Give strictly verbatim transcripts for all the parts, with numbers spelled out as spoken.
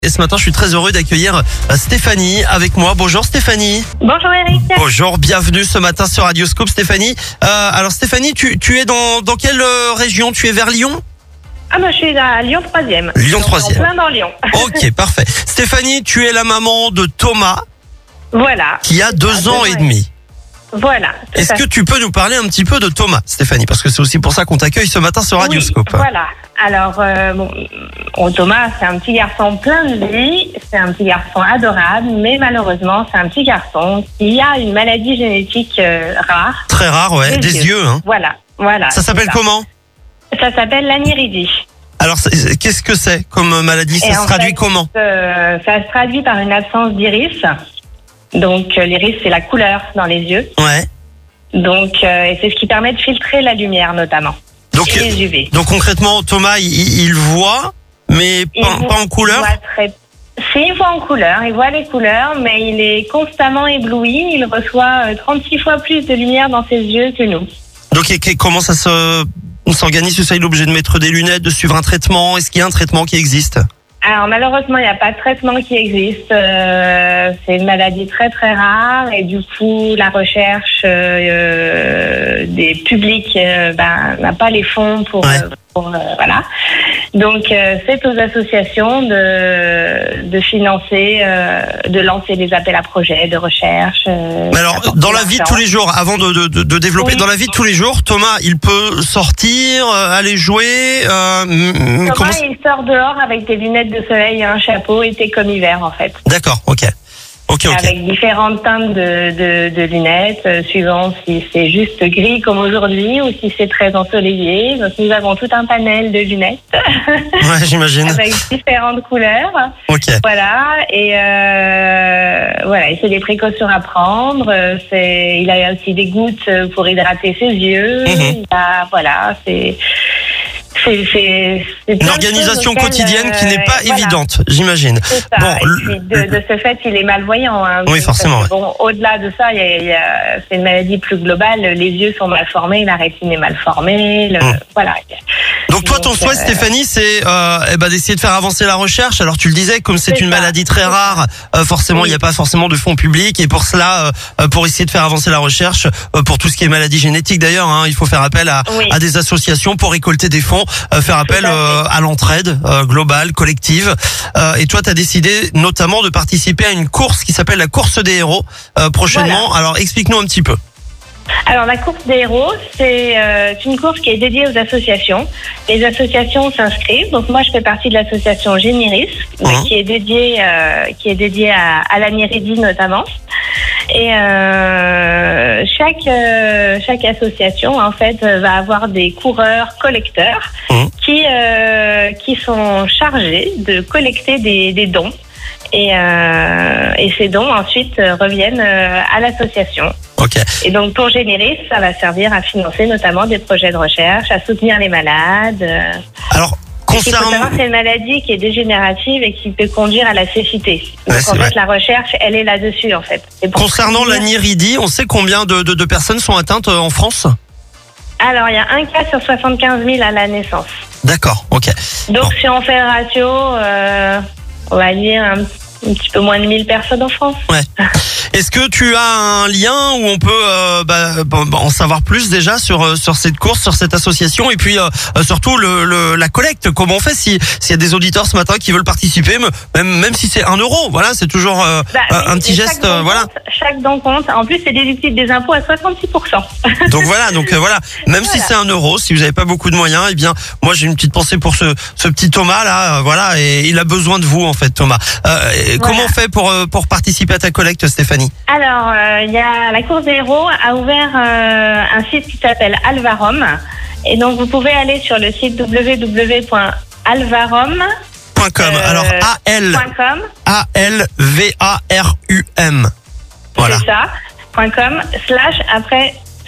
Et ce matin, je suis très heureux d'accueillir Stéphanie avec moi. Bonjour Stéphanie. Bonjour Eric. Bonjour, bienvenue ce matin sur Radioscope Stéphanie. Euh, alors Stéphanie, tu, tu es dans, dans quelle région? Tu es vers Lyon? Ah bah je suis à Lyon troisième. Lyon troisième. En plein dans Lyon. Ok, parfait. Stéphanie, tu es la maman de Thomas. Voilà. Qui a deux ans et demi. Voilà. Est-ce que tu peux nous parler un petit peu de Thomas, Stéphanie? Parce que c'est aussi pour ça qu'on t'accueille ce matin sur Radioscope. Oui, voilà. Alors, euh, bon, bon, Thomas, c'est un petit garçon plein de vie. C'est un petit garçon adorable. Mais malheureusement, c'est un petit garçon qui a une maladie génétique euh, rare. Très rare, ouais. Des, des yeux. yeux, hein. Voilà. Voilà. Ça s'appelle ça. comment? Ça s'appelle l'aniridie. Alors, qu'est-ce que c'est comme maladie? Ça et se traduit fait, comment euh, Ça se traduit par une absence d'iris. Donc, euh, l'iris, c'est la couleur dans les yeux. Ouais. Donc, euh, et c'est ce qui permet de filtrer la lumière, notamment. Donc, et les U V. Donc, concrètement, Thomas, il, il voit, mais il pas, voit, pas en couleur? Très... Si, il voit en couleur, il voit les couleurs, mais il est constamment ébloui. Il reçoit trente-six fois plus de lumière dans ses yeux que nous. Donc, et, et comment ça se... On s'organise? Ça, il est obligé de mettre des lunettes, de suivre un traitement? Est-ce qu'il y a un traitement qui existe? Alors malheureusement, il n'y a pas de traitement qui existe. Euh, c'est une maladie très très rare et du coup, la recherche euh, des publics euh, ben, n'a pas les fonds pour, ouais. euh, pour euh, voilà. Donc euh, c'est aux associations de de financer, euh, de lancer des appels à projets de recherche. Euh, Mais alors, dans la vie de tous les jours, avant de de, de, de développer, oui. dans la vie de tous les jours, Thomas, il peut sortir, euh, aller jouer. Euh, Thomas, comment... il sort dehors avec des lunettes de soleil, un chapeau, été comme hiver en fait. D'accord, ok. Okay, okay. Avec différentes teintes de, de, de lunettes, euh, suivant si c'est juste gris comme aujourd'hui ou si c'est très ensoleillé. Donc nous avons tout un panel de lunettes. Ouais, j'imagine. Avec différentes couleurs. Ok. Voilà, et euh, voilà, et c'est des précautions à prendre. C'est, il a aussi des gouttes pour hydrater ses yeux. Mm-hmm. Il a, voilà, c'est. C'est, c'est, c'est une organisation quotidienne euh, qui n'est pas voilà. évidente, j'imagine. C'est ça. Bon, et puis de, de ce fait, il est malvoyant. Hein, oui, forcément. Que, bon, au-delà de ça, il y a, il y a, c'est une maladie plus globale. Les yeux sont mal formés, la rétine est mal formée. Le, hum. Voilà. Donc toi, ton Donc, souhait, euh, Stéphanie, c'est euh, eh ben, d'essayer de faire avancer la recherche. Alors tu le disais, comme c'est, c'est une ça. maladie très rare, euh, forcément, il oui. n'y a pas forcément de fonds publics. Et pour cela, euh, pour essayer de faire avancer la recherche, euh, pour tout ce qui est maladie génétique d'ailleurs, hein, il faut faire appel à, oui. à des associations pour récolter des fonds. Euh, faire appel euh, à l'entraide euh, globale, collective. Euh, et toi, tu as décidé notamment de participer à une course qui s'appelle la course des héros euh, prochainement. Voilà. Alors, explique-nous un petit peu. Alors, la course des héros, c'est euh, une course qui est dédiée aux associations. Les associations s'inscrivent. Donc, moi, je fais partie de l'association Géniris, mmh. qui est dédiée, euh, qui est dédiée à, à l'aniridie notamment. Et euh, chaque euh, chaque association en fait va avoir des coureurs collecteurs mmh. qui euh, qui sont chargés de collecter des, des dons et euh, et ces dons ensuite reviennent à l'association. Okay. Et donc pour Géniris, ça va servir à financer notamment des projets de recherche, à soutenir les malades. Alors. Concernant... Il faut savoir que c'est une maladie qui est dégénérative et qui peut conduire à la cécité. Donc ouais, en fait, vrai. la recherche, elle est là-dessus, en fait. Concernant l'aniridie, on sait combien de, de, de personnes sont atteintes en France? Alors, il y a un cas sur soixante-quinze mille à la naissance. D'accord, ok. Donc, bon. si on fait le ratio, euh, on va dire un, un petit peu moins de mille personnes en France. Ouais. Est-ce que tu as un lien où on peut euh, bah, en savoir plus déjà sur sur cette course, sur cette association et puis euh, surtout le, le la collecte? Comment on fait si s'il y a des auditeurs ce matin qui veulent participer, même même si c'est un euro, voilà, c'est toujours euh, bah, un petit geste, euh, voilà. Compte, chaque don compte. En plus, c'est déductible des impôts à soixante-six pour cent. Donc voilà, donc euh, voilà, même voilà. si c'est un euro, si vous n'avez pas beaucoup de moyens, eh bien moi j'ai une petite pensée pour ce ce petit Thomas là, euh, voilà, et il a besoin de vous en fait, Thomas. Euh, voilà. Comment on fait pour pour participer à ta collecte, Stéphanie? Alors, il euh, y a la course des héros a ouvert euh, un site qui s'appelle Alvarom. Et donc, vous pouvez aller sur le site w w w point alvarom point com. Euh, Alors, A L A L V A R U M. Voilà. C'est ça. .com slash après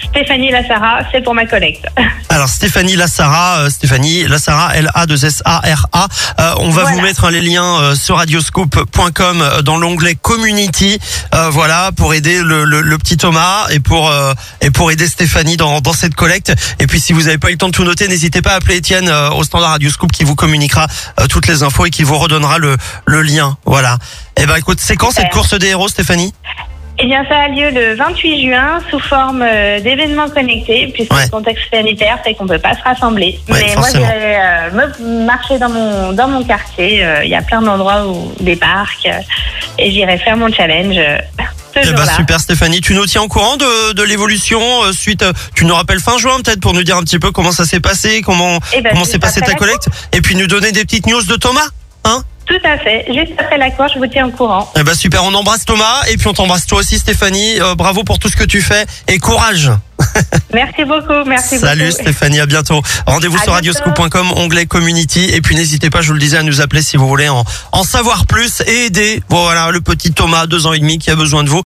Stéphanie Lassara, c'est pour ma collecte. Alors Stéphanie Lassara, euh, Stéphanie Lassara, L A deux S A R A. Euh, on va Voilà. vous mettre hein, les liens euh, sur radioscoop point com euh, dans l'onglet Community. Euh, voilà, pour aider le, le, le petit Thomas et pour euh, et pour aider Stéphanie dans, dans cette collecte. Et puis si vous n'avez pas eu le temps de tout noter, n'hésitez pas à appeler Étienne euh, au standard Radioscoop qui vous communiquera euh, toutes les infos et qui vous redonnera le, le lien. Voilà. Eh ben écoute, c'est quand Super. cette course des héros, Stéphanie? Eh bien, ça a lieu le vingt-huit juin sous forme euh, d'événements connectés, puisque Ouais. le contexte sanitaire fait qu'on peut pas se rassembler. Ouais, Mais moi, forcément. j'irai euh, me marcher dans mon dans mon quartier. Euh, Il y a plein d'endroits où des parcs, euh, et j'irai faire mon challenge euh, ce Eh ben jour-là. super Stéphanie, tu nous tiens au courant de, de l'évolution euh, suite. euh, tu nous rappelles fin juin peut-être pour nous dire un petit peu comment ça s'est passé, comment Eh ben, comment juste s'est passée après ta la collecte, et puis nous donner des petites news de Thomas. Hein? Tout à fait. Juste après la course, je vous tiens au courant. Eh ben super, on embrasse Thomas et puis on t'embrasse toi aussi Stéphanie. Euh, bravo pour tout ce que tu fais et courage. Merci beaucoup. Merci Salut beaucoup. Stéphanie, à bientôt. Rendez-vous À sur bientôt. radioscoop point com, onglet community, et puis n'hésitez pas, je vous le disais, à nous appeler si vous voulez en, en savoir plus et aider. Voilà le petit Thomas, deux ans et demi, qui a besoin de vous.